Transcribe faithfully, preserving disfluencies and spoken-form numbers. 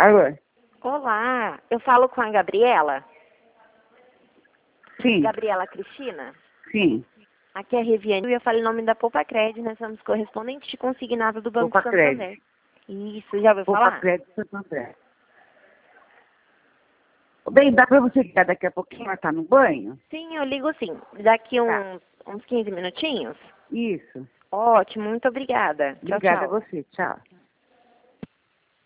Alô? Olá, eu falo com a Gabriela. Sim. Gabriela Cristina? Sim. Aqui é a Reviane, eu falei o nome da Poupa Crédito, nós somos correspondentes de consignado do Banco Poupa Santander. Crédito. Isso, já ouviu Poupa falar? Crédito Santander. Bem, dá pra você ligar daqui a pouquinho? Ela tá no banho? Sim, eu ligo sim. Daqui Tá. uns, uns quinze minutinhos? Isso. Ótimo, muito obrigada. Tchau, Obrigada tchau. a você. Tchau.